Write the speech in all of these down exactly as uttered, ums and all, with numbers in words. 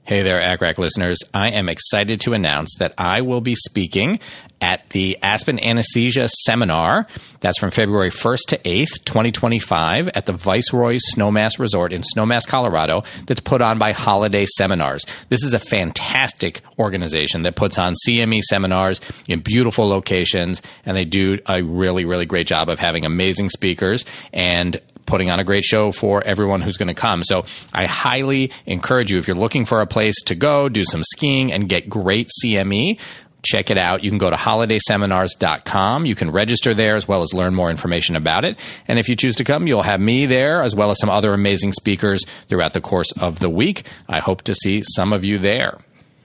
Hey there, A C R A C listeners. I am excited to announce that I will be speaking at the Aspen Anesthesia Seminar. That's from February first to eighth, twenty twenty-five at the Viceroy Snowmass Resort in Snowmass, Colorado, that's put on by Holiday Seminars. This is a fantastic organization that puts on C M E seminars in beautiful locations, and they do a really, really great job of having amazing speakers and putting on a great show for everyone who's going to come. So I highly encourage you, if you're looking for a place to go, do some skiing, and get great C M E, check it out. You can go to holiday seminars dot com. You can register there as well as learn more information about it. And if you choose to come, you'll have me there as well as some other amazing speakers throughout the course of the week. I hope to see some of you there.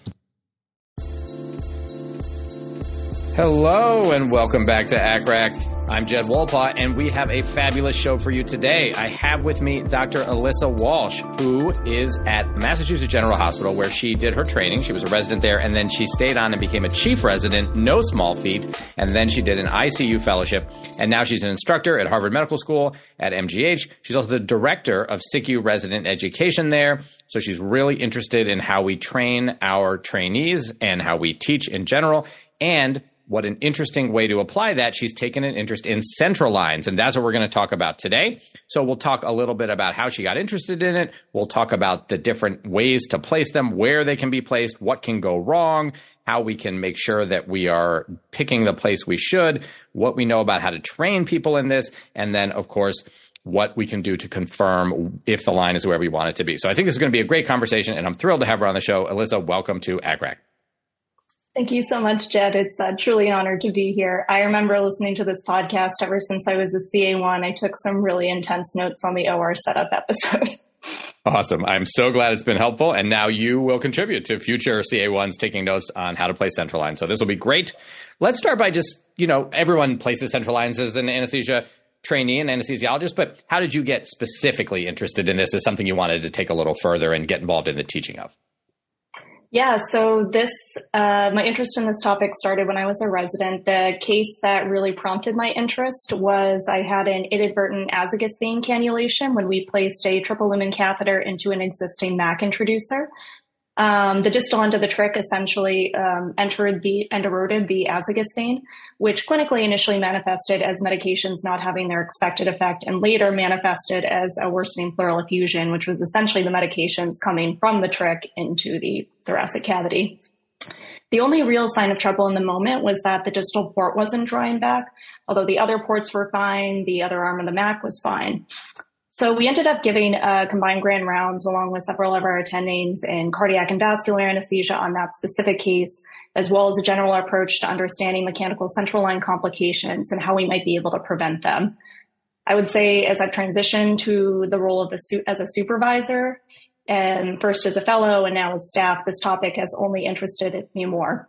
Hello and welcome back to A C R A C. I'm Jed Wolpaw, and we have a fabulous show for you today. I have with me Doctor Alyssa Walsh, who is at Massachusetts General Hospital, where she did her training. She was a resident there, and then she stayed on and became a chief resident, no small feat, and then she did an I C U fellowship, and now she's an instructor at Harvard Medical School, at M G H. She's also the director of S I C U resident education there, so she's really interested in how we train our trainees and how we teach in general, and what an interesting way to apply that. She's taken an interest in central lines, and that's what we're going to talk about today. So we'll talk a little bit about how she got interested in it. We'll talk about the different ways to place them, where they can be placed, what can go wrong, how we can make sure that we are picking the place we should, what we know about how to train people in this, and then, of course, what we can do to confirm if the line is where we want it to be. So I think this is going to be a great conversation, and I'm thrilled to have her on the show. Alyssa, welcome to A C R A C. Thank you so much, Jed. It's uh, truly an honor to be here. I remember listening to this podcast ever since I was a C A one. I took some really intense notes on the O R setup episode. Awesome. I'm so glad it's been helpful. And now you will contribute to future C A ones taking notes on how to place central lines. So this will be great. Let's start by just, you know, everyone places central lines as an anesthesia trainee and anesthesiologist, but how did you get specifically interested in this as something you wanted to take a little further and get involved in the teaching of? Yeah, so this, uh, my interest in this topic started when I was a resident. The case that really prompted my interest was I had an inadvertent azygos vein cannulation when we placed a triple lumen catheter into an existing M A C introducer. Um, the distal end of the trach essentially um, entered the and eroded the azygos vein, which clinically initially manifested as medications not having their expected effect, and later manifested as a worsening pleural effusion, which was essentially the medications coming from the trach into the thoracic cavity. The only real sign of trouble in the moment was that the distal port wasn't drawing back, although the other ports were fine, the other arm of the M A C was fine. So we ended up giving uh, combined grand rounds along with several of our attendings in cardiac and vascular anesthesia on that specific case, as well as a general approach to understanding mechanical central line complications and how we might be able to prevent them. I would say as I've transitioned to the role of the su- as a supervisor, and first as a fellow and now as staff, this topic has only interested me more.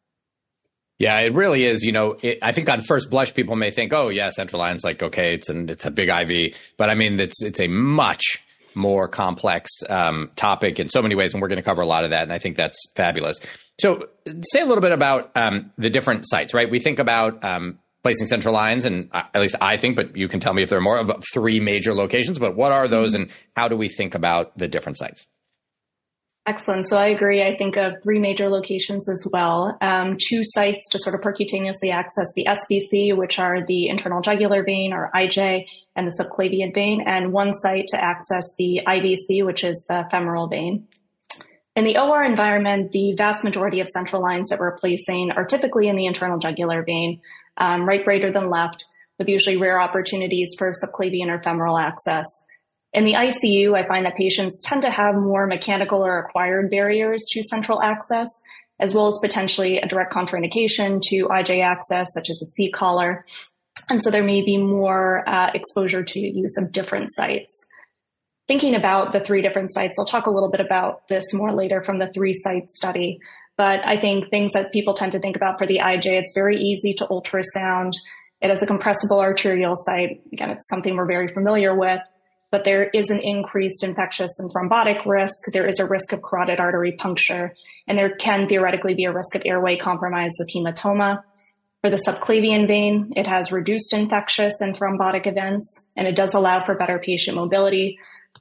Yeah, it really is. You know, it, I think on first blush, people may think, oh, yeah, central line's like, okay, it's an, it's a big I V. But I mean, it's it's a much more complex um, topic in so many ways. And we're going to cover a lot of that. And I think that's fabulous. So say a little bit about um, the different sites, right? We think about um, placing central lines, and uh, at least I think, but you can tell me if there are more, of three major locations. But what are those, and how do we think about the different sites? Excellent. So I agree. I think of three major locations as well. Um, two sites to sort of percutaneously access the S V C, which are the internal jugular vein, or I J, and the subclavian vein, and one site to access the I V C, which is the femoral vein. In the O R environment, the vast majority of central lines that we're placing are typically in the internal jugular vein, um, right greater than left, with usually rare opportunities for subclavian or femoral access. In the I C U, I find that patients tend to have more mechanical or acquired barriers to central access, as well as potentially a direct contraindication to I J access, such as a C-collar. And so there may be more uh, exposure to use of different sites. Thinking about the three different sites, I'll talk a little bit about this more later from the three-site study. But I think things that people tend to think about for the I J, it's very easy to ultrasound. It has a compressible arterial site. Again, it's something we're very familiar with. But there is an increased infectious and thrombotic risk. There is a risk of carotid artery puncture, and there can theoretically be a risk of airway compromise with hematoma. For the subclavian vein, it has reduced infectious and thrombotic events, and it does allow for better patient mobility.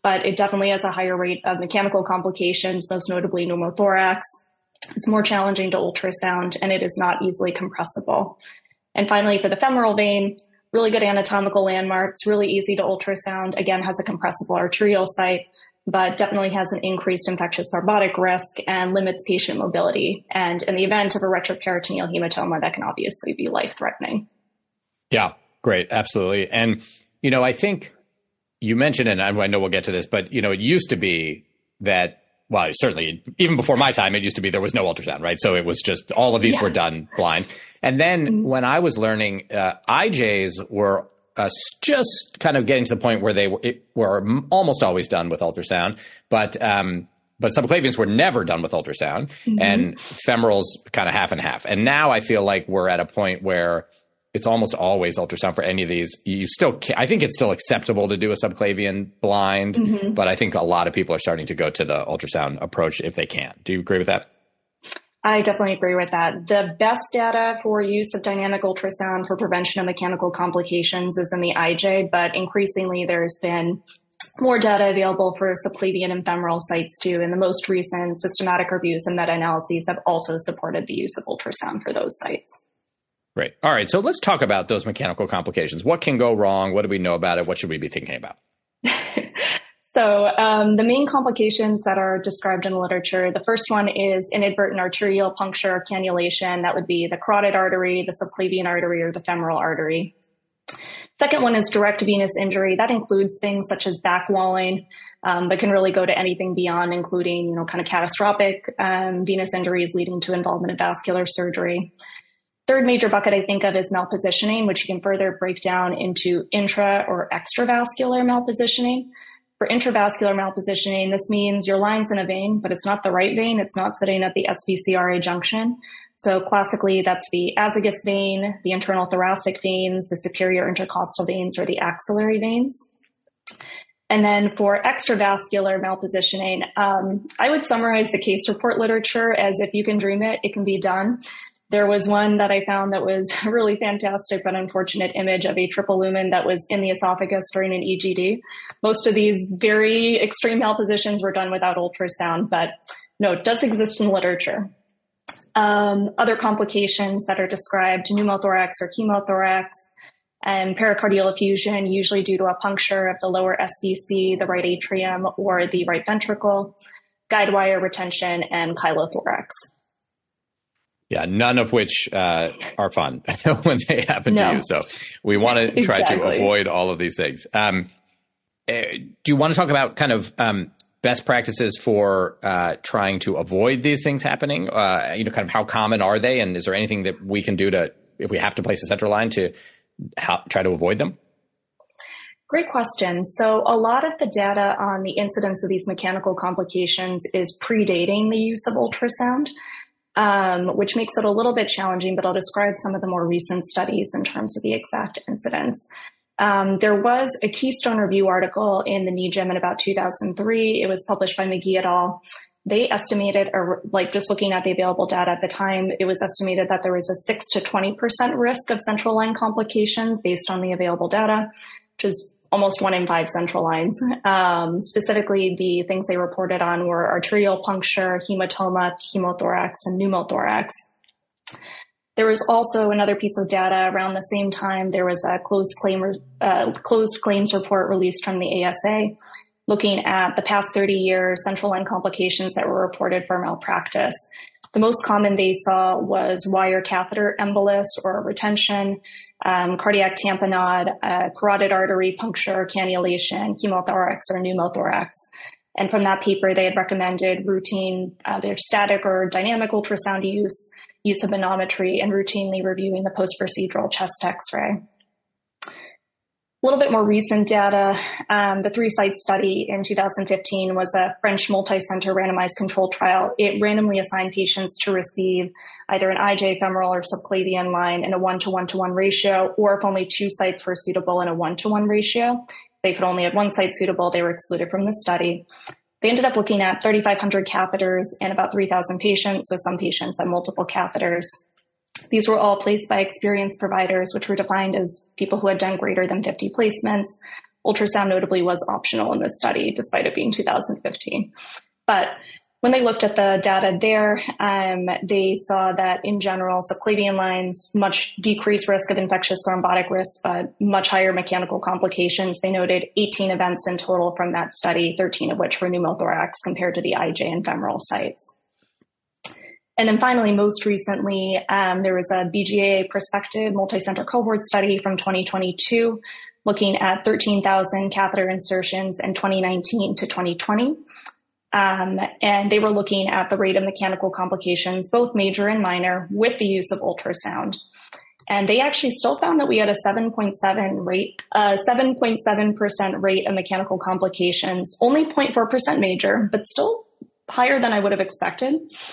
but it definitely has a higher rate of mechanical complications, most notably pneumothorax. It's more challenging to ultrasound, and it is not easily compressible. And finally, for the femoral vein, really good anatomical landmarks, really easy to ultrasound, again, has a compressible arterial site, but definitely has an increased infectious thrombotic risk and limits patient mobility. And in the event of a retroperitoneal hematoma, that can obviously be life-threatening. Yeah, great. Absolutely. And, you know, I think you mentioned, and I know we'll get to this, but, you know, it used to be that, well, certainly even before my time, it used to be there was no ultrasound, right? So it was just all of these yeah. were done blind. And then mm-hmm. when I was learning, uh, I Js were uh, just kind of getting to the point where they were, it, were almost always done with ultrasound, but um, but subclavians were never done with ultrasound, mm-hmm. and femorals kind of half and half. And now I feel like we're at a point where it's almost always ultrasound for any of these. You still, can, I think it's still acceptable to do a subclavian blind, mm-hmm. but I think a lot of people are starting to go to the ultrasound approach if they can. Do you agree with that? I definitely agree with that. The best data for use of dynamic ultrasound for prevention of mechanical complications is in the I J, but increasingly there's been more data available for subclavian and femoral sites too. And the most recent systematic reviews and meta-analyses have also supported the use of ultrasound for those sites. Great. All right. So let's talk about those mechanical complications. What can go wrong? What do we know about it? What should we be thinking about? So um, the main complications that are described in the literature, the first one is inadvertent arterial puncture or cannulation. That would be the carotid artery, the subclavian artery, or the femoral artery. Second one is direct venous injury. That includes things such as back walling, um, but can really go to anything beyond, including, you know, kind of catastrophic um, venous injuries leading to involvement of vascular surgery. Third major bucket I think of is malpositioning, which you can further break down into intra or extravascular malpositioning. For intravascular malpositioning, this means your line's in a vein, but it's not the right vein. It's not sitting at the S V C R A junction. So classically, that's the azygos vein, the internal thoracic veins, the superior intercostal veins, or the axillary veins. And then for extravascular malpositioning, um, I would summarize the case report literature as if you can dream it, it can be done. There was one that I found that was a really fantastic but unfortunate image of a triple lumen that was in the esophagus during an E G D. Most of these very extreme malpositions were done without ultrasound, but no, it does exist in the literature. Um, other complications that are described, pneumothorax or hemothorax, and pericardial effusion, usually due to a puncture of the lower S V C, the right atrium, or the right ventricle, guide wire retention, and chylothorax. Yeah, none of which uh, are fun when they happen no. to you. So we want to try exactly. to avoid all of these things. Um, uh, do you want to talk about kind of um, best practices for uh, trying to avoid these things happening? Uh, you know, kind of how common are they? And is there anything that we can do to, if we have to place a central line, to help, try to avoid them? Great question. So a lot of the data on the incidence of these mechanical complications is predating the use of ultrasound. Um, which makes it a little bit challenging, but I'll describe some of the more recent studies in terms of the exact incidence. Um, there was a Keystone Review article in the N E J M in about two thousand three. It was published by McGee et al. They estimated, or like just looking at the available data at the time, it was estimated that there was a six to twenty percent risk of central line complications based on the available data, which is almost one in five central lines. Um, specifically, the things they reported on were arterial puncture, hematoma, hemothorax, and pneumothorax. There was also another piece of data around the same time. There was a closed claim, uh, closed claims report released from the A S A looking at the past thirty years central line complications that were reported for malpractice. The most common they saw was wire catheter embolus or retention, um, cardiac tamponade, uh, carotid artery puncture, cannulation, hemothorax, or pneumothorax. And from that paper, they had recommended routine, either static or dynamic ultrasound use, use of manometry, and routinely reviewing the post-procedural chest X-ray. A little bit more recent data, um, the three-site study in two thousand fifteen was a French multi-center randomized controlled trial. It randomly assigned patients to receive either an I J, femoral, or subclavian line in a one-to-one-to-one ratio, or if only two sites were suitable in a one-to-one ratio. If they could only have one site suitable, they were excluded from the study. They ended up looking at thirty-five hundred catheters in about three thousand patients, so some patients had multiple catheters. These were all placed by experienced providers, which were defined as people who had done greater than fifty placements, Ultrasound notably was optional in this study, despite it being two thousand fifteen. But when they looked at the data there, um, they saw that in general, subclavian lines, much decreased risk of infectious thrombotic risk, but much higher mechanical complications. They noted eighteen events in total from that study, thirteen of which were pneumothorax compared to the I J and femoral sites. And then finally, most recently, um, there was a B G A prospective multicenter cohort study from twenty twenty-two looking at thirteen thousand catheter insertions in twenty nineteen to twenty twenty. Um, and they were looking at the rate of mechanical complications, both major and minor, with the use of ultrasound. And they actually still found that we had a seven point seven rate, uh, seven point seven percent rate of mechanical complications, only zero point four percent major, but still higher than I would have expected.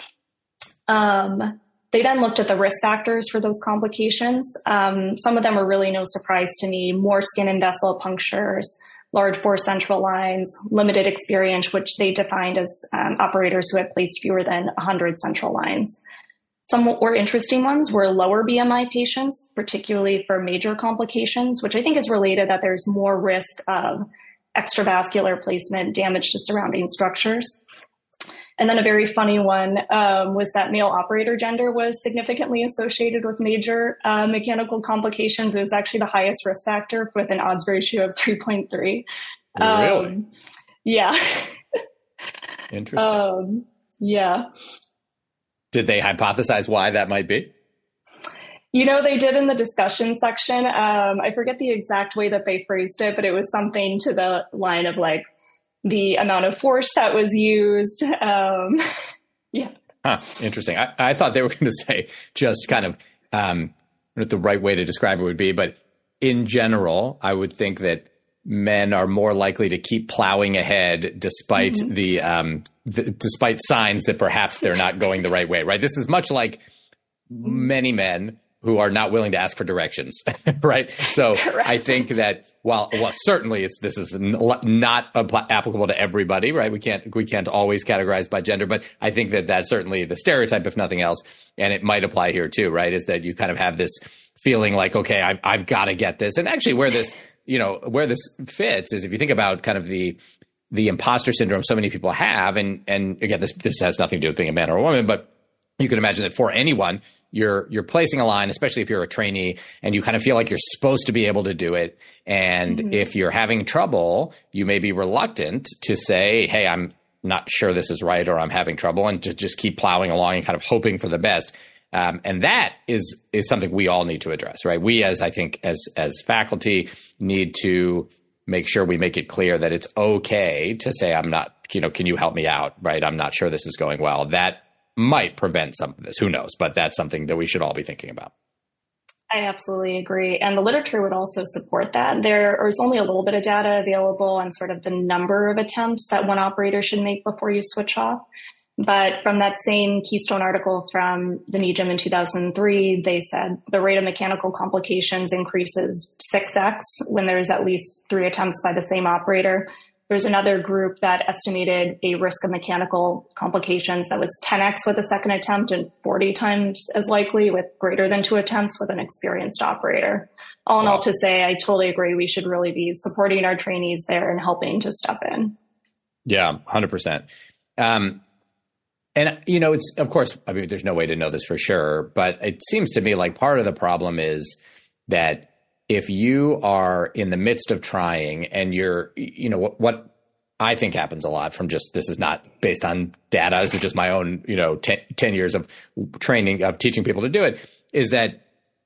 Um, they then looked at the risk factors for those complications. Um, some of them were really no surprise to me: more skin and vessel punctures, large bore central lines, limited experience, which they defined as um, operators who had placed fewer than one hundred central lines. Some more interesting ones were lower B M I patients, particularly for major complications, which I think is related that there's more risk of extravascular placement, damage to surrounding structures. And then a very funny one um, was that male operator gender was significantly associated with major uh, mechanical complications. It was actually the highest risk factor with an odds ratio of three point three. Really? Um, yeah. Interesting. Um, yeah. Did they hypothesize why that might be? You know, they did in the discussion section. Um, I forget the exact way that they phrased it, but it was something to the line of like, the amount of force that was used. Um, yeah. Huh, interesting. I, I thought they were going to say just kind of um, what the right way to describe it would be. But in general, I would think that men are more likely to keep plowing ahead despite mm-hmm. the, um, the despite signs that perhaps they're not going the right way. Right. This is much like mm-hmm. many men who are not willing to ask for directions, right? So Correct. I think that while, well, certainly it's, this is n- not apl- applicable to everybody, right? We can't, we can't always categorize by gender, but I think that that's certainly the stereotype, if nothing else. And it might apply here too, right? Is that you kind of have this feeling like, okay, I've, I've got to get this. And actually where this, you know, where this fits is if you think about kind of the, the imposter syndrome so many people have, and, and again, this, this has nothing to do with being a man or a woman, but you can imagine that for anyone, You're you're placing a line, especially if you're a trainee, and you kind of feel like you're supposed to be able to do it. And mm-hmm. if you're having trouble, you may be reluctant to say, hey, I'm not sure this is right, or I'm having trouble, and to just keep plowing along and kind of hoping for the best. Um, and that is is something we all need to address, right? We, as I think, as as faculty, need to make sure we make it clear that it's okay to say, I'm not, you know, can you help me out, right? I'm not sure this is going well. That might prevent some of this. Who knows? But that's something that we should all be thinking about. I absolutely agree. And the literature would also support that. There is only a little bit of data available on sort of the number of attempts that one operator should make before you switch off. But from that same Keystone article from the N E J M in two thousand three, they said the rate of mechanical complications increases six x when there's at least three attempts by the same operator. There's another group that estimated a risk of mechanical complications that was ten x with a second attempt and forty times as likely with greater than two attempts with an experienced operator. All in wow. all to say, I totally agree. We should really be supporting our trainees there and helping to step in. Yeah, one hundred percent. Um, and, you know, it's, of course, I mean, there's no way to know this for sure, but it seems to me like part of the problem is that if you are in the midst of trying and you're, you know, what, what I think happens a lot from just, this is not based on data, this is just my own, you know, ten, ten years of training, of teaching people to do it, is that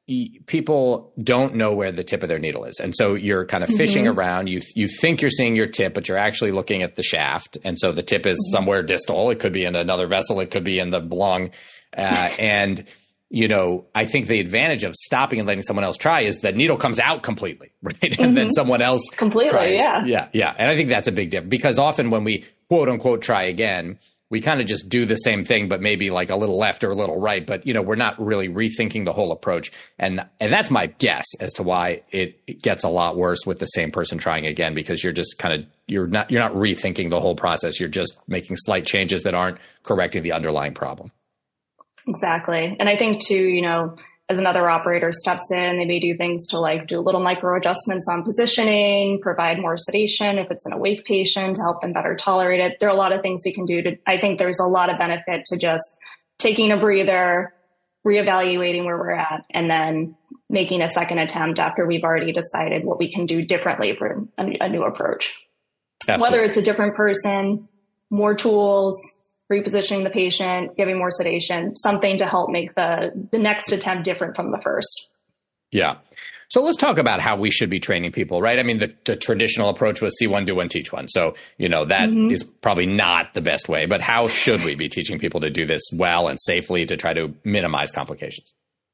people don't know where the tip of their needle is. And so you're kind of fishing mm-hmm. around. You you think you're seeing your tip, but you're actually looking at the shaft. And so the tip is mm-hmm. somewhere distal. It could be in another vessel. It could be in the lung. Uh, and, you know, I think the advantage of stopping and letting someone else try is that needle comes out completely, right? And mm-hmm. then someone else completely, tries. yeah. Yeah, yeah. And I think that's a big difference, because often when we quote unquote try again, we kind of just do the same thing, but maybe like a little left or a little right. But, you know, we're not really rethinking the whole approach. And and that's my guess as to why it, it gets a lot worse with the same person trying again, because you're just kind of, you're not, you're not rethinking the whole process. You're just making slight changes that aren't correcting the underlying problem. Exactly. And I think too, you know, as another operator steps in, they may do things to like do little micro adjustments on positioning, provide more sedation if it's an awake patient to help them better tolerate it. There are a lot of things we can do to, I think there's a lot of benefit to just taking a breather, reevaluating where we're at, and then making a second attempt after we've already decided what we can do differently for a, a new approach. Absolutely. Whether it's a different person, more tools, repositioning the patient, giving more sedation, something to help make the, the next attempt different from the first. Yeah. So let's talk about how we should be training people, right? I mean, the, the traditional approach was see one, do one, teach one. So, you know, that mm-hmm. is probably not the best way, but how should we be teaching people to do this well and safely to try to minimize complications?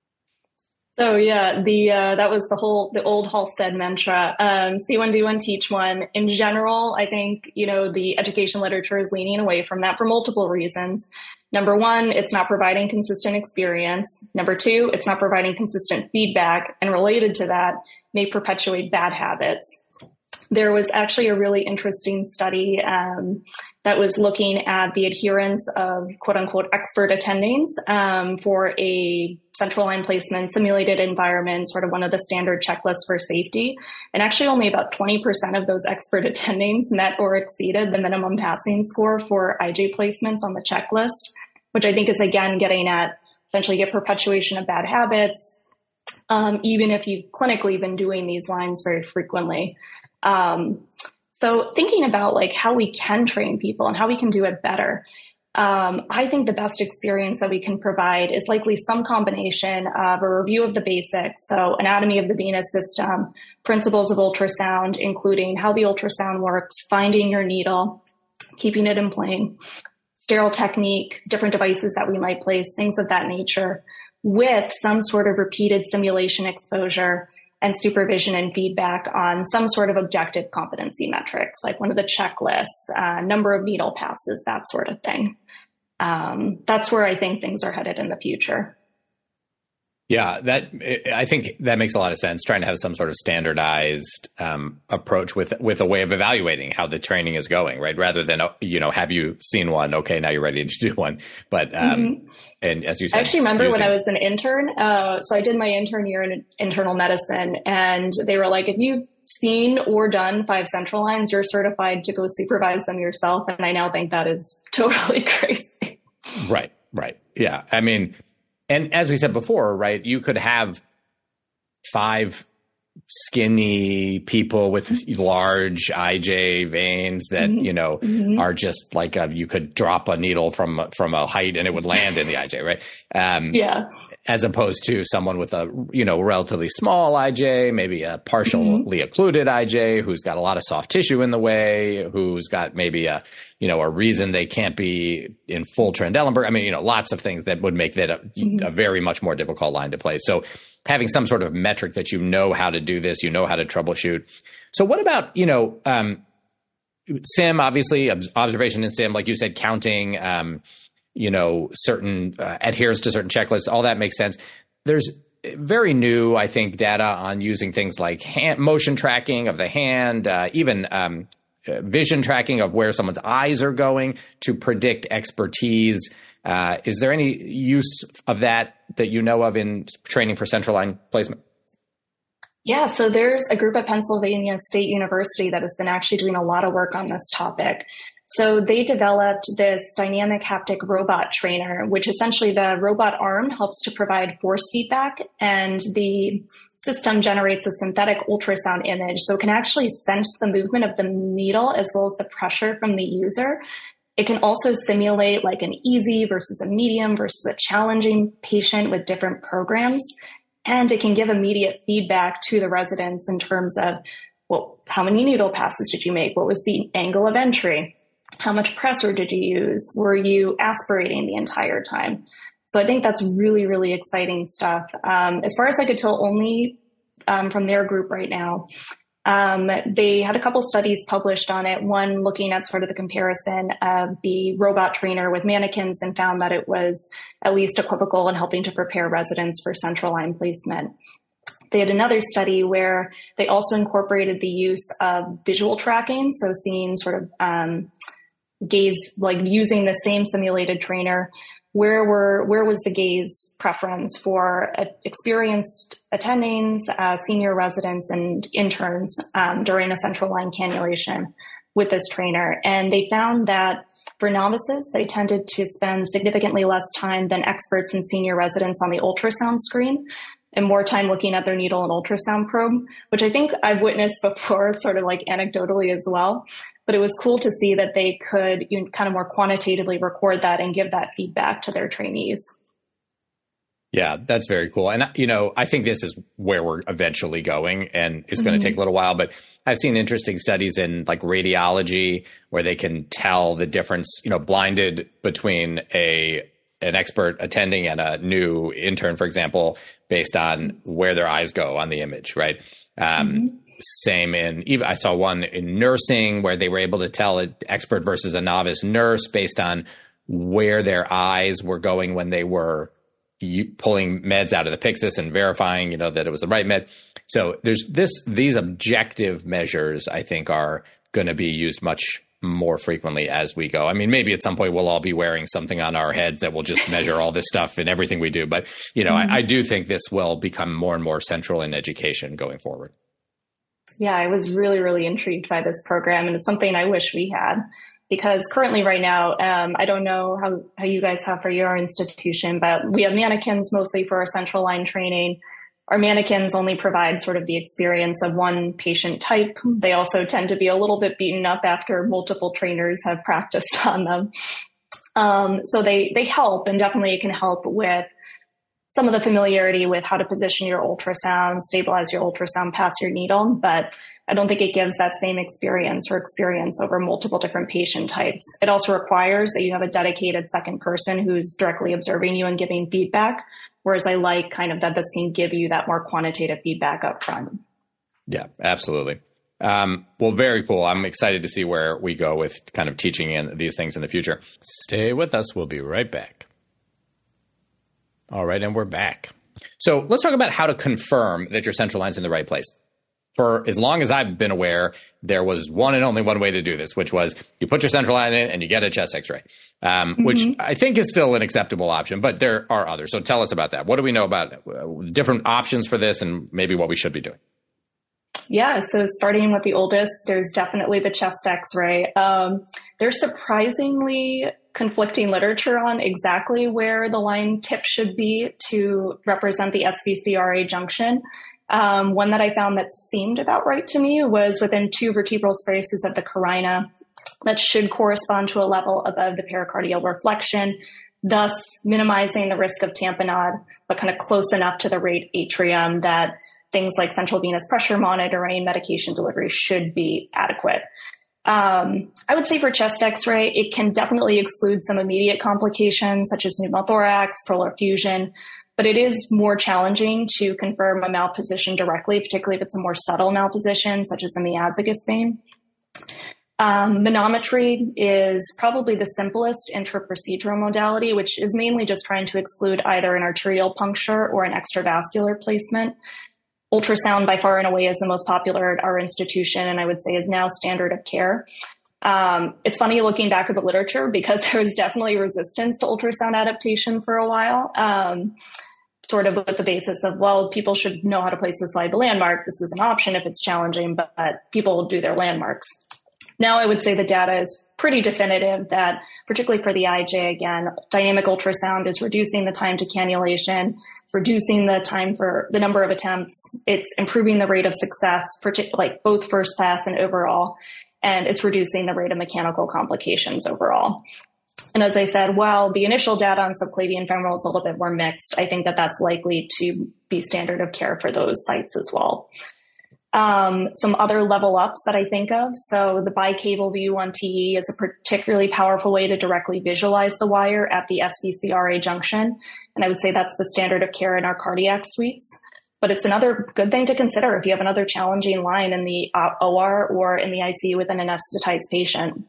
So yeah, the uh, that was the whole the old Halstead mantra. Um, see one, do one, teach one. In general, I think you know the education literature is leaning away from that for multiple reasons. Number one, it's not providing consistent experience. Number two, it's not providing consistent feedback, and related to that, may perpetuate bad habits. There was actually a really interesting study um, that was looking at the adherence of quote unquote expert attendings um, for a central line placement simulated environment, sort of one of the standard checklists for safety. And actually only about twenty percent of those expert attendings met or exceeded the minimum passing score for I J placements on the checklist, which I think is again getting at essentially get perpetuation of bad habits, um, even if you've clinically been doing these lines very frequently. Um, so thinking about like how we can train people and how we can do it better. Um, I think the best experience that we can provide is likely some combination of a review of the basics. So anatomy of the venous system, principles of ultrasound, including how the ultrasound works, finding your needle, keeping it in plane, sterile technique, different devices that we might place, things of that nature, with some sort of repeated simulation exposure and supervision and feedback on some sort of objective competency metrics, like one of the checklists, uh, number of needle passes, that sort of thing. Um, that's where I think things are headed in the future. Yeah, that I think that makes a lot of sense. Trying to have some sort of standardized um, approach with with a way of evaluating how the training is going, right? Rather than you know, have you seen one? Okay, now you're ready to do one. But um, mm-hmm. and as you said, I actually remember using- when I was an intern. Uh, so I did my intern year in internal medicine, and they were like, if you've seen or done five central lines, you're certified to go supervise them yourself. And I now think that is totally crazy. Right. Right. Yeah. I mean. And as we said before, right, you could have five skinny people with large I J veins that, mm-hmm. you know, mm-hmm. are just like a, you could drop a needle from from a height and it would land in the I J, right? Um, yeah. As opposed to someone with a, you know, relatively small I J, maybe a partially mm-hmm. occluded I J who's got a lot of soft tissue in the way, who's got maybe a, you know, a reason they can't be in full Trendelenburg. I mean, you know, lots of things that would make that a, mm-hmm. a very much more difficult line to play. So having some sort of metric that you know how to do this, you know how to troubleshoot. So what about, you know, um, sim, obviously, observation in sim, like you said, counting, um, you know, certain uh, adherence to certain checklists, all that makes sense. There's very new, I think, data on using things like hand, motion tracking of the hand, uh, even um, uh, vision tracking of where someone's eyes are going to predict expertise. Uh, is there any use of that that you know of in training for central line placement? Yeah, so there's a group at Pennsylvania State University that has been actually doing a lot of work on this topic. So they developed this dynamic haptic robot trainer, which essentially the robot arm helps to provide force feedback, and the system generates a synthetic ultrasound image. So it can actually sense the movement of the needle as well as the pressure from the user. It can also simulate like an easy versus a medium versus a challenging patient with different programs. And it can give immediate feedback to the residents in terms of, well, how many needle passes did you make? What was the angle of entry? How much pressor did you use? Were you aspirating the entire time? So I think that's really, really exciting stuff. Um, as far as I could tell, only um, from their group right now. Um, they had a couple studies published on it, one looking at sort of the comparison of the robot trainer with mannequins, and found that it was at least equivocal in helping to prepare residents for central line placement. They had another study where they also incorporated the use of visual tracking, so seeing sort of um, gaze, like using the same simulated trainer where were where was the gaze preference for uh, experienced attendings, uh, senior residents, and interns um, during a central line cannulation with this trainer. And they found that for novices, they tended to spend significantly less time than experts and senior residents on the ultrasound screen, and more time looking at their needle and ultrasound probe, which I think I've witnessed before, sort of like anecdotally as well. But it was cool to see that they could, you know, kind of more quantitatively record that and give that feedback to their trainees. Yeah, that's very cool. And, you know, I think this is where we're eventually going, and it's going to mm-hmm. take a little while, but I've seen interesting studies in like radiology where they can tell the difference, you know, blinded between a an expert attending and a new intern, for example, based on where their eyes go on the image, right? Um, mm-hmm. Same in, even I saw one in nursing where they were able to tell an expert versus a novice nurse based on where their eyes were going when they were pulling meds out of the Pyxis and verifying, you know, that it was the right med. So there's this, these objective measures, I think, are going to be used much more frequently as we go. I mean, maybe at some point we'll all be wearing something on our heads that will just measure all this stuff in everything we do. But, you know, mm-hmm. I, I do think this will become more and more central in education going forward. Yeah, I was really, really intrigued by this program, and it's something I wish we had, because currently right now, um, I don't know how, how you guys have for your institution, but we have mannequins mostly for our central line training. Our mannequins only provide sort of the experience of one patient type. They also tend to be a little bit beaten up after multiple trainers have practiced on them. Um, so they, they help, and definitely it can help with some of the familiarity with how to position your ultrasound, stabilize your ultrasound past your needle, but I don't think it gives that same experience or experience over multiple different patient types. It also requires that you have a dedicated second person who's directly observing you and giving feedback, whereas I like kind of that this can give you that more quantitative feedback up front. Yeah, absolutely. Um, well, very cool. I'm excited to see where we go with kind of teaching in these things in the future. Stay with us. We'll be right back. All right, and we're back. So let's talk about how to confirm that your central line's in the right place. For as long as I've been aware, there was one and only one way to do this, which was you put your central line in and you get a chest x-ray, um, mm-hmm. which I think is still an acceptable option, but there are others. So tell us about that. What do we know about uh, different options for this and maybe what we should be doing? Yeah, so starting with the oldest, there's definitely the chest x-ray. Um, there's surprisingly conflicting literature on exactly where the line tip should be to represent the S V C R A junction. Um, one that I found that seemed about right to me was within two vertebral spaces of the carina that should correspond to a level above the pericardial reflection, thus minimizing the risk of tamponade, but kind of close enough to the right atrium that things like central venous pressure monitoring, medication delivery should be adequate. Um, I would say for chest x-ray, it can definitely exclude some immediate complications such as pneumothorax, pleural effusion, but it is more challenging to confirm a malposition directly, particularly if it's a more subtle malposition, such as in the azygos vein. Um, manometry is probably the simplest intraprocedural modality, which is mainly just trying to exclude either an arterial puncture or an extravascular placement. Ultrasound by far and away is the most popular at our institution, and I would say is now standard of care. Um, it's funny looking back at the literature because there was definitely resistance to ultrasound adaptation for a while, um, sort of with the basis of, well, people should know how to place a slide landmark. This is an option if it's challenging, but, but people will do their landmarks. Now I would say the data is pretty definitive that, particularly for the I J, again, dynamic ultrasound is reducing the time to cannulation, reducing the time for the number of attempts. It's improving the rate of success, like both first pass and overall, and it's reducing the rate of mechanical complications overall. And as I said, while the initial data on subclavian femoral is a little bit more mixed, I think that that's likely to be standard of care for those sites as well. Um, some other level ups that I think of. So the bicable view on T E is a particularly powerful way to directly visualize the wire at the S V C R A junction. And I would say that's the standard of care in our cardiac suites. But it's another good thing to consider if you have another challenging line in the O R or in the I C U with an anesthetized patient.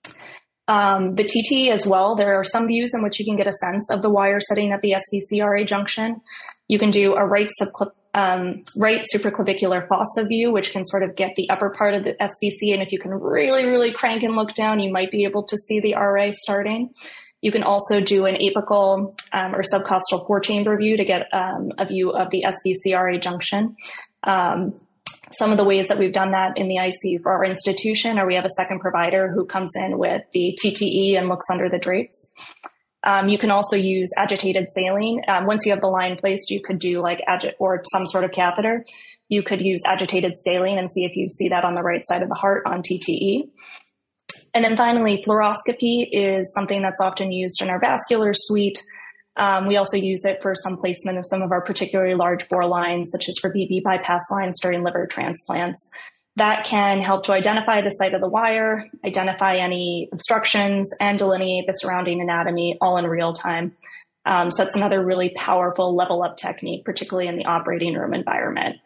Um, the T T as well, there are some views in which you can get a sense of the wire setting at the S V C R A junction. You can do a right subclip Um, right supraclavicular fossa view, which can sort of get the upper part of the S V C. And if you can really, really crank and look down, you might be able to see the R A starting. You can also do an apical um, or subcostal four chamber view to get um, a view of the S B C R A junction. Um, some of the ways that we've done that in the I C U for our institution are we have a second provider who comes in with the T T E and looks under the drapes. Um, you can also use agitated saline. Um, once you have the line placed, you could do like agi- or some sort of catheter. You could use agitated saline and see if you see that on the right side of the heart on T T E. And then finally, fluoroscopy is something that's often used in our vascular suite. Um, we also use it for some placement of some of our particularly large bore lines, such as for B B bypass lines during liver transplants. That can help to identify the site of the wire, identify any obstructions, and delineate the surrounding anatomy all in real time. Um, so that's another really powerful level up technique, particularly in the operating room environment.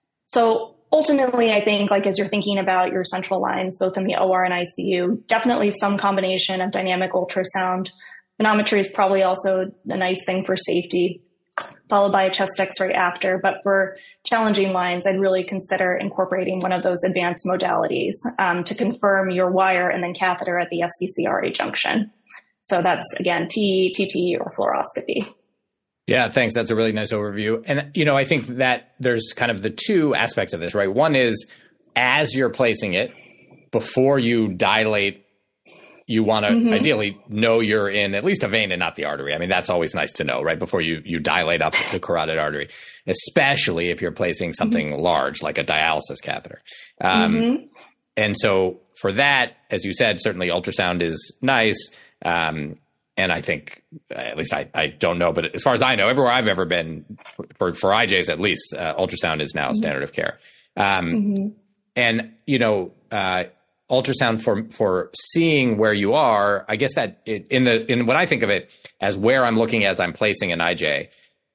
So ultimately, I think like as you're thinking about your central lines, both in the O R and I C U, definitely some combination of dynamic ultrasound. Manometry is probably also a nice thing for safety, followed by a chest x-ray after. But for challenging lines, I'd really consider incorporating one of those advanced modalities um, to confirm your wire and then catheter at the S B C R A junction. So that's, again, T E, T T E, or fluoroscopy. Yeah, thanks. That's a really nice overview. And, you know, I think that there's kind of the two aspects of this, right? One is as you're placing it, before you dilate, you want to mm-hmm. ideally know you're in at least a vein and not the artery. I mean, that's always nice to know, right? Before you, you dilate up the carotid artery, especially if you're placing something mm-hmm. large like a dialysis catheter. Um, mm-hmm. And so for that, as you said, certainly ultrasound is nice. Um, and I think, at least I, I don't know, but as far as I know, everywhere I've ever been, for, for I Js at least, uh, ultrasound is now mm-hmm. standard of care. Um, mm-hmm. And, you know, uh, ultrasound for for seeing where you are, I guess that it, in the in when I think of it as where I'm looking as I'm placing an I J,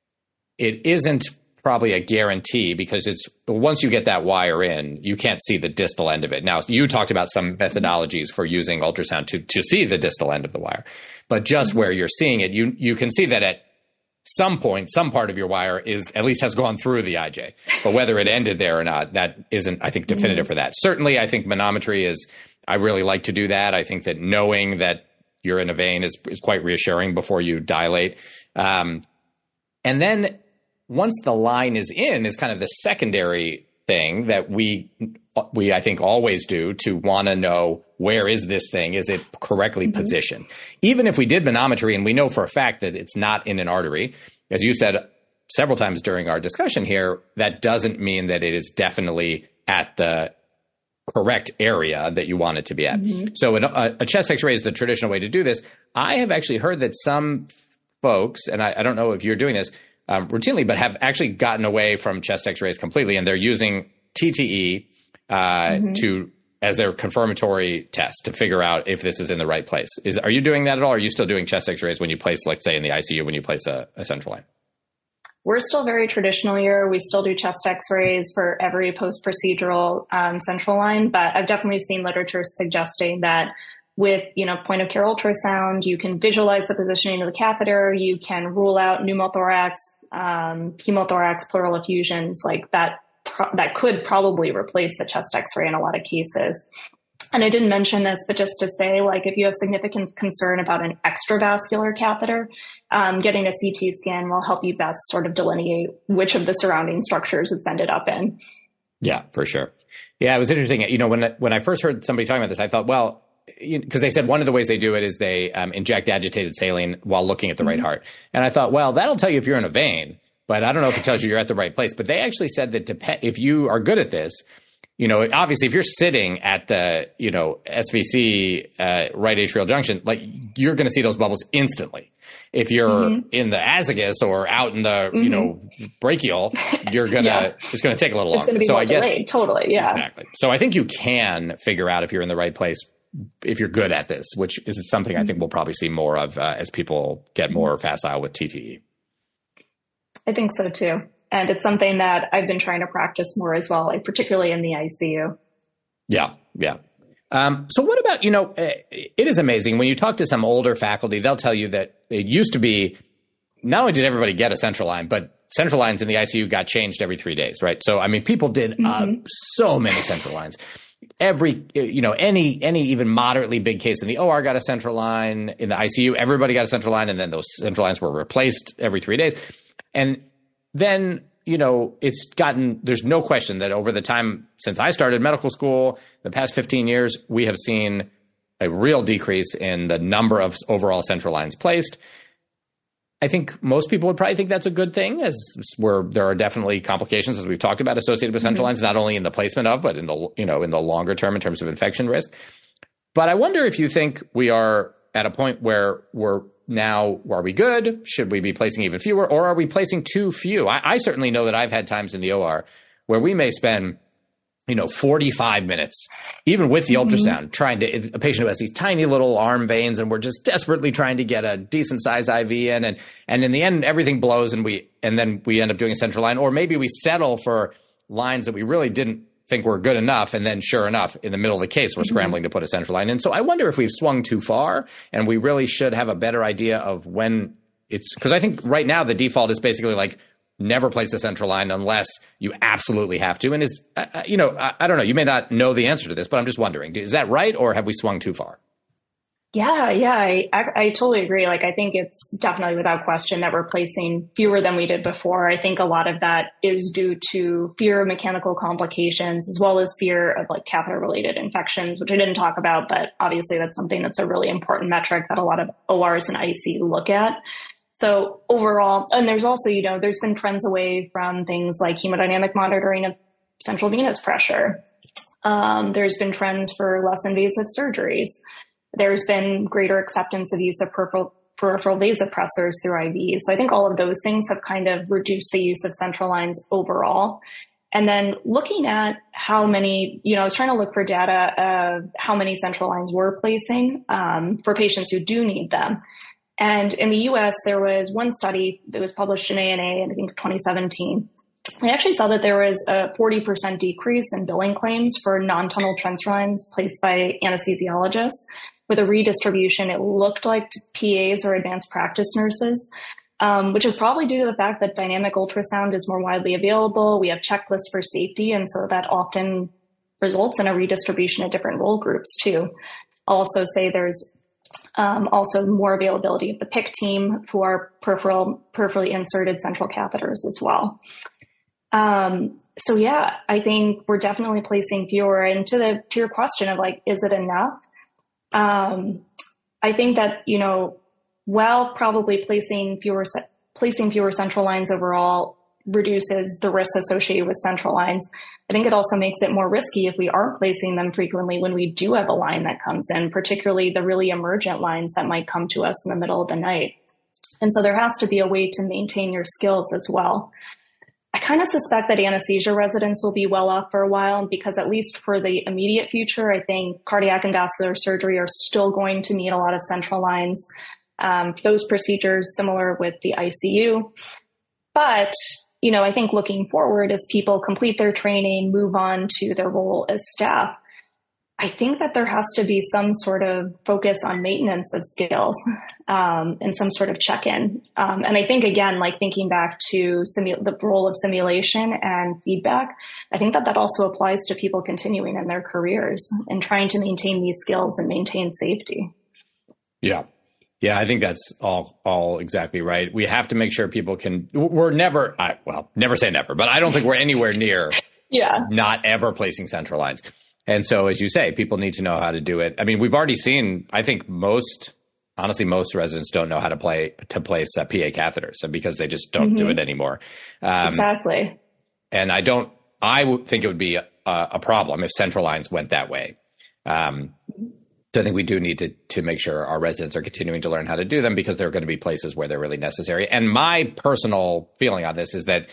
it isn't probably a guarantee because it's once you get that wire in, you can't see the distal end of it. Now, you talked about some methodologies for using ultrasound to to see the distal end of the wire, but just mm-hmm. where you're seeing it, you you can see that at some point, some part of your wire is at least has gone through the I J, but whether it ended there or not, that isn't, I think, definitive mm-hmm. for that. Certainly, I think manometry is, I really like to do that. I think that knowing that you're in a vein is, is quite reassuring before you dilate. Um, and then once the line is in is kind of the secondary thing that we, we I think always do to want to know where is this thing? Is it correctly mm-hmm. positioned? Even if we did manometry and we know for a fact that it's not in an artery, as you said several times during our discussion here, that doesn't mean that it is definitely at the correct area that you want it to be at. Mm-hmm. So an, a, a chest x-ray is the traditional way to do this. I have actually heard that some folks, and I, I don't know if you're doing this um, routinely, but have actually gotten away from chest x-rays completely, and they're using T T E uh, mm-hmm. to as their confirmatory test to figure out if this is in the right place. Is Are you doing that at all? Or are you still doing chest x-rays when you place, let's say in the I C U, when you place a, a central line? We're still very traditional here. We still do chest x-rays for every post-procedural um, central line, but I've definitely seen literature suggesting that with, you know, point of care ultrasound, you can visualize the positioning of the catheter, you can rule out pneumothorax, um, hemothorax, pleural effusions, like that that could probably replace the chest x-ray in a lot of cases. And I didn't mention this, but just to say, like, if you have significant concern about an extravascular catheter, um, getting a C T scan will help you best sort of delineate which of the surrounding structures it's ended up in. Yeah, for sure. Yeah, it was interesting. You know, when, when I first heard somebody talking about this, I thought, well, because they said one of the ways they do it is they um, inject agitated saline while looking at the mm-hmm. right heart. And I thought, well, that'll tell you if you're in a vein. But I don't know if it tells you you're at the right place. But they actually said that dep- if you are good at this, you know, obviously if you're sitting at the, you know, S V C uh, right atrial junction, like you're going to see those bubbles instantly. If you're mm-hmm. in the azygos or out in the, mm-hmm. you know, brachial, you're going to, yeah. it's going to take a little longer. It's going to be so more I guess, delayed. Totally. Yeah. Exactly. So I think you can figure out if you're in the right place if you're good at this, which is something mm-hmm. I think we'll probably see more of uh, as people get more facile with T T E. I think so too. And it's something that I've been trying to practice more as well, like particularly in the I C U. Yeah, yeah. Um, so what about, you know, it is amazing. When you talk to some older faculty, they'll tell you that it used to be, not only did everybody get a central line, but central lines in the I C U got changed every three days, right? So, I mean, people did uh, mm-hmm. so many central lines. every, you know, any any even moderately big case in the O R got a central line. In the I C U, everybody got a central line, and then those central lines were replaced every three days. And then, you know, it's gotten, there's no question that over the time since I started medical school, the past fifteen years, we have seen a real decrease in the number of overall central lines placed. I think most people would probably think that's a good thing, as where there are definitely complications, as we've talked about, associated with central mm-hmm. lines, not only in the placement of, but in the, you know, in the longer term in terms of infection risk. But I wonder if you think we are at a point where we're now, are we good? Should we be placing even fewer, or are we placing too few? I, I certainly know that I've had times in the O R where we may spend, you know, forty-five minutes, even with the mm-hmm. ultrasound, trying to, a patient who has these tiny little arm veins, and we're just desperately trying to get a decent size I V in, and, and in the end, everything blows, and we, and then we end up doing a central line, or maybe we settle for lines that we really didn't think were good enough, and then sure enough, in the middle of the case, we're mm-hmm. scrambling to put a central line in. So I wonder if we've swung too far, and we really should have a better idea of when it's, because I think right now the default is basically like, never place a central line unless you absolutely have to. And is, uh, you know, I, I don't know, you may not know the answer to this, but I'm just wondering, is that right? Or have we swung too far? Yeah, yeah, I, I, I totally agree. Like, I think it's definitely without question that we're placing fewer than we did before. I think a lot of that is due to fear of mechanical complications, as well as fear of like catheter related infections, which I didn't talk about, but obviously that's something that's a really important metric that a lot of O Rs and I C look at. So overall, and there's also, you know, there's been trends away from things like hemodynamic monitoring of central venous pressure. Um, there's been trends for less invasive surgeries. There's been greater acceptance of use of peripheral, peripheral vasopressors through I Vs. So I think all of those things have kind of reduced the use of central lines overall. And then looking at how many, you know, I was trying to look for data of how many central lines we're placing um, for patients who do need them. And in the U S, there was one study that was published in A N A in, I think, twenty seventeen. They actually saw that there was a forty percent decrease in billing claims for non-tunnel transfer lines placed by anesthesiologists. With a redistribution, it looked like P As or advanced practice nurses, um, which is probably due to the fact that dynamic ultrasound is more widely available. We have checklists for safety, and so that often results in a redistribution of different role groups, too. I'll also say there's Um, also more availability of the P I C team for peripheral, peripherally inserted central catheters as well. Um, so yeah, I think we're definitely placing fewer. And to the, to your question of like, is it enough? Um, I think that, you know, while probably placing fewer, placing fewer central lines overall reduces the risks associated with central lines, I think it also makes it more risky if we aren't placing them frequently when we do have a line that comes in, particularly the really emergent lines that might come to us in the middle of the night. And so there has to be a way to maintain your skills as well. I kind of suspect that anesthesia residents will be well off for a while, because at least for the immediate future, I think cardiac and vascular surgery are still going to need a lot of central lines. Um, those procedures similar with the I C U. But you know, I think looking forward, as people complete their training, move on to their role as staff, I think that there has to be some sort of focus on maintenance of skills um, and some sort of check-in. Um, and I think, again, like thinking back to simu- the role of simulation and feedback, I think that that also applies to people continuing in their careers and trying to maintain these skills and maintain safety. Yeah. Yeah, I think that's all all exactly right. We have to make sure people can, we're never, I, well, never say never, but I don't think we're anywhere near yeah. not ever placing central lines. And so, as you say, people need to know how to do it. I mean, we've already seen, I think most, honestly, most residents don't know how to play, to place uh, P A catheters because they just don't mm-hmm. do it anymore. Um, exactly. And I don't, I would think it would be a, a problem if central lines went that way. Um, So I think we do need to to make sure our residents are continuing to learn how to do them, because there are going to be places where they're really necessary. And my personal feeling on this is that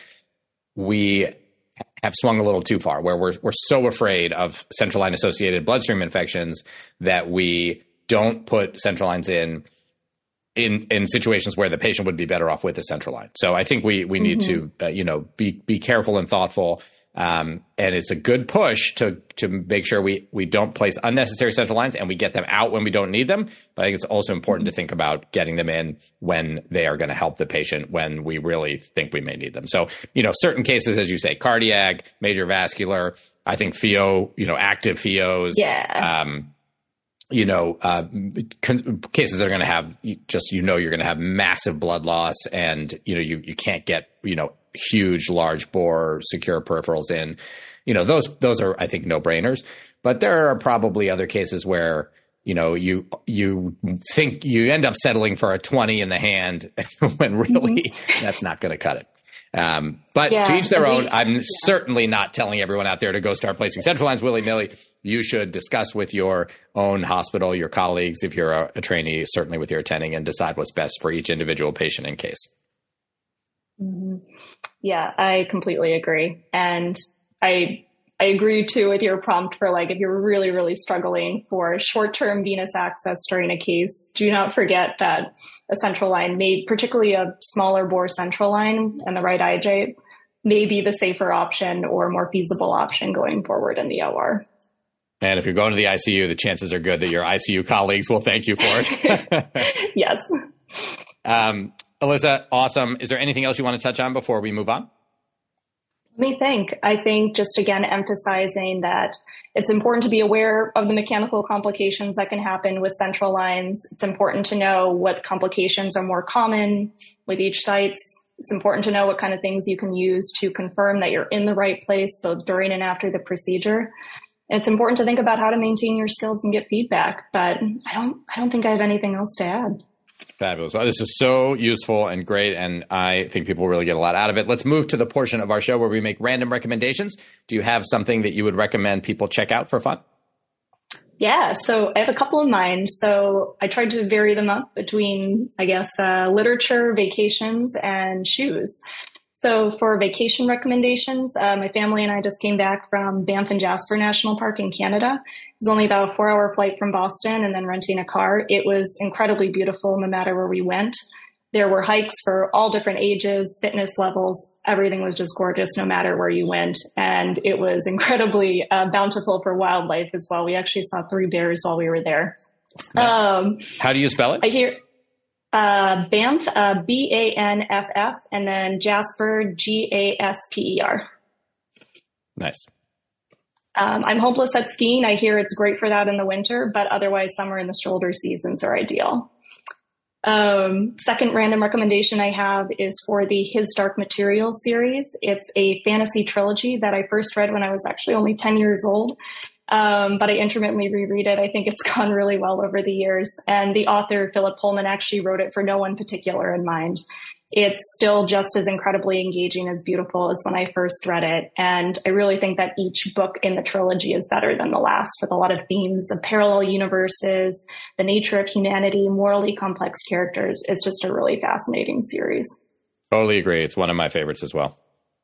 we have swung a little too far, where we're we're so afraid of central line associated bloodstream infections that we don't put central lines in in in situations where the patient would be better off with a central line. So I think we we need mm-hmm. to uh, you know be be careful and thoughtful. Um, and it's a good push to to make sure we, we don't place unnecessary central lines and we get them out when we don't need them. But I think it's also important to think about getting them in when they are going to help the patient when we really think we may need them. So, you know, certain cases, as you say, cardiac, major vascular, I think F I O, you know, active F I Os, yeah. um, you know, uh, con- cases that are going to have just, you know, you're going to have massive blood loss, and, you know, you, you can't get, you know, huge, large bore secure peripherals in, you know, those, those are, I think, no brainers. But there are probably other cases where, you know, you, you think you end up settling for a twenty in the hand when really mm-hmm. that's not going to cut it. Um, but yeah, to each their own. I'm yeah. certainly not telling everyone out there to go start placing central lines willy-nilly. You should discuss with your own hospital, your colleagues, if you're a, a trainee, certainly with your attending, and decide what's best for each individual patient and case. Mm-hmm. Yeah, I completely agree. And I I agree too with your prompt for, like, if you're really, really struggling for short-term venous access during a case, do not forget that a central line, may, particularly a smaller bore central line and the right I J, may be the safer option or more feasible option going forward in the O R. And if you're going to the I C U, the chances are good that your I C U colleagues will thank you for it. Yes. Um, Alyssa, awesome. Is there anything else you want to touch on before we move on? Let me think. I think just, again, emphasizing that it's important to be aware of the mechanical complications that can happen with central lines. It's important to know what complications are more common with each sites. It's important to know what kind of things you can use to confirm that you're in the right place, both during and after the procedure. It's important to think about how to maintain your skills and get feedback, but I don't, I don't think I have anything else to add. Fabulous. Well, this is so useful and great, and I think people really get a lot out of it. Let's move to the portion of our show where we make random recommendations. Do you have something that you would recommend people check out for fun? Yeah, so I have a couple in mind. So I tried to vary them up between, I guess, uh, literature, vacations, and shoes. So for vacation recommendations, uh, my family and I just came back from Banff and Jasper National Park in Canada. It was only about a four hour flight from Boston, and then renting a car. It was incredibly beautiful no matter where we went. There were hikes for all different ages, fitness levels. Everything was just gorgeous no matter where you went. And it was incredibly uh, bountiful for wildlife as well. We actually saw three bears while we were there. Nice. Um, How do you spell it? I hear... Uh, Banff, uh, B A N F F, and then Jasper, G A S P E R. Nice. Um, I'm hopeless at skiing. I hear it's great for that in the winter, but otherwise summer and the shoulder seasons are ideal. Um, second random recommendation I have is for the His Dark Materials series. It's a fantasy trilogy that I first read when I was actually only ten years old. Um, but I intermittently reread it. I think it's gone really well over the years. And the author, Philip Pullman, actually wrote it for no one particular in mind. It's still just as incredibly engaging, as beautiful as when I first read it. And I really think that each book in the trilogy is better than the last, with a lot of themes of parallel universes, the nature of humanity, morally complex characters. It's just a really fascinating series. Totally agree. It's one of my favorites as well.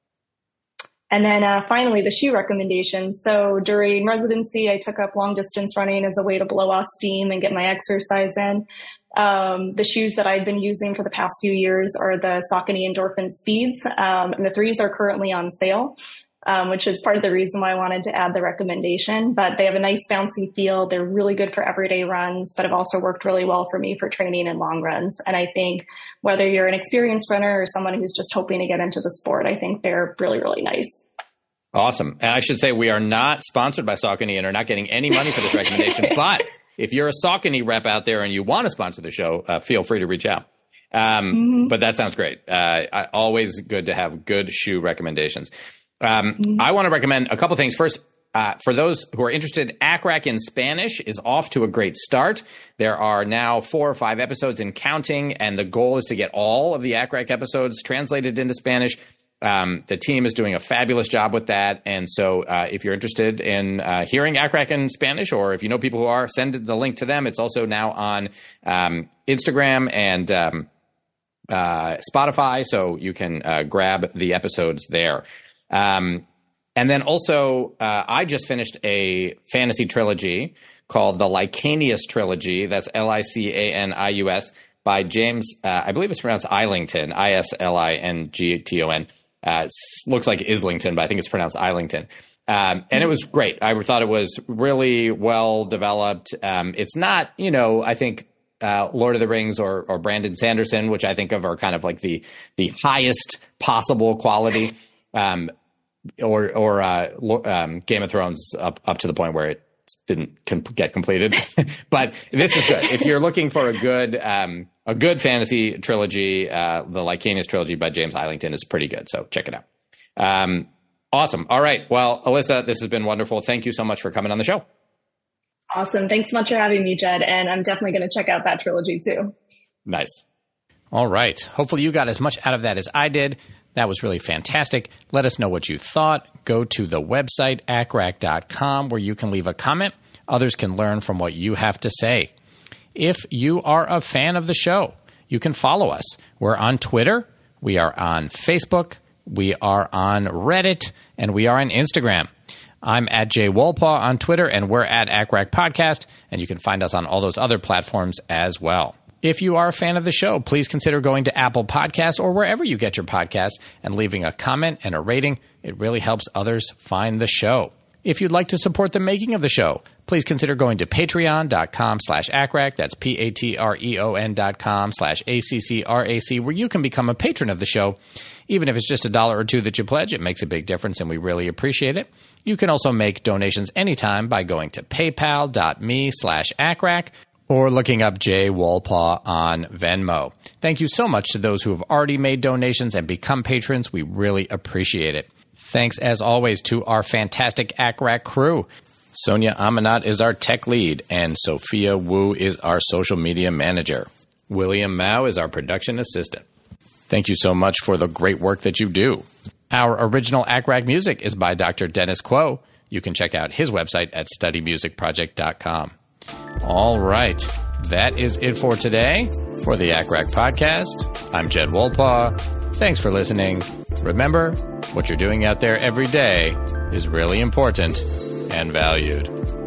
And then uh, finally, the shoe recommendations. So during residency, I took up long distance running as a way to blow off steam and get my exercise in. Um, the shoes that I've been using for the past few years are the Saucony Endorphin Speeds, um, and the threes are currently on sale, um, which is part of the reason why I wanted to add the recommendation. But they have a nice bouncy feel. They're really good for everyday runs, but have also worked really well for me for training and long runs. And I think whether you're an experienced runner or someone who's just hoping to get into the sport, I think they're really, really nice. Awesome. And I should say we are not sponsored by Saucony and are not getting any money for this recommendation. But if you're a Saucony rep out there and you want to sponsor the show, uh, feel free to reach out. Um, mm-hmm. But that sounds great. Uh, I, always good to have good shoe recommendations. Um, mm-hmm. I want to recommend a couple things. First, uh, for those who are interested, A C R A C in Spanish is off to a great start. There are now four or five episodes and counting, and the goal is to get all of the A C R A C episodes translated into Spanish. Um, the team is doing a fabulous job with that. And so uh, if you're interested in uh, hearing A C R A C in Spanish, or if you know people who are, send the link to them. It's also now on um, Instagram and um, uh, Spotify, so you can uh, grab the episodes there. Um, and then also, uh, I just finished a fantasy trilogy called the Licanius Trilogy. That's L I C A N I U S by James, uh, I believe it's pronounced Islington, I S L I N G T O N. Uh, looks like Islington, but I think it's pronounced Islington. Um, and it was great. I thought it was really well developed. Um, it's not, you know, I think uh, Lord of the Rings or, or Brandon Sanderson, which I think of are kind of like the the highest possible quality. Um, or or uh, um, Game of Thrones up up to the point where it didn't com- get completed. But this is good if you're looking for a good um, a good fantasy trilogy. Uh, the Lycanos trilogy by James Islington is pretty good, so check it out. Um, awesome. All right. Well, Alyssa, this has been wonderful. Thank you so much for coming on the show. Awesome. Thanks so much for having me, Jed. And I'm definitely going to check out that trilogy too. Nice. All right. Hopefully you got as much out of that as I did. That was really fantastic. Let us know what you thought. Go to the website, A C R A C dot com, where you can leave a comment. Others can learn from what you have to say. If you are a fan of the show, you can follow us. We're on Twitter. We are on Facebook. We are on Reddit. And we are on Instagram. I'm at Jay Wolpaw on Twitter, and we're at A C R A C Podcast. And you can find us on all those other platforms as well. If you are a fan of the show, please consider going to Apple Podcasts or wherever you get your podcasts and leaving a comment and a rating. It really helps others find the show. If you'd like to support the making of the show, please consider going to patreon.com slash ACRAC. That's P-A-T-R-E-O-N dot com slash A-C-C-R-A-C, where you can become a patron of the show. Even if it's just a dollar or two that you pledge, it makes a big difference, and we really appreciate it. You can also make donations anytime by going to paypal.me slash ACRAC. or looking up Jay Wolpaw on Venmo. Thank you so much to those who have already made donations and become patrons. We really appreciate it. Thanks, as always, to our fantastic A C R A C crew. Sonia Amanat is our tech lead, and Sophia Wu is our social media manager. William Mao is our production assistant. Thank you so much for the great work that you do. Our original A C R A C music is by Doctor Dennis Quo. You can check out his website at study music project dot com. All right. That is it for today. For the A C R A C podcast, I'm Jed Wolpaw. Thanks for listening. Remember, what you're doing out there every day is really important and valued.